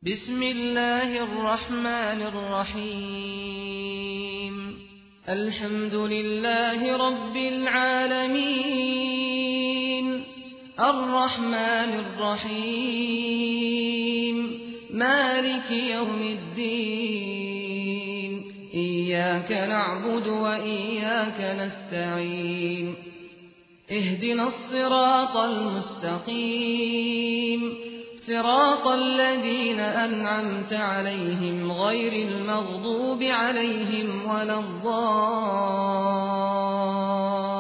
بسم الله الرحمن الرحيم الحمد لله رب العالمين الرحمن الرحيم مالك يوم الدين إياك نعبد وإياك نستعين اهدنا الصراط المستقيم صراط الذين أنعمت عليهم غير المغضوب عليهم ولا الضالين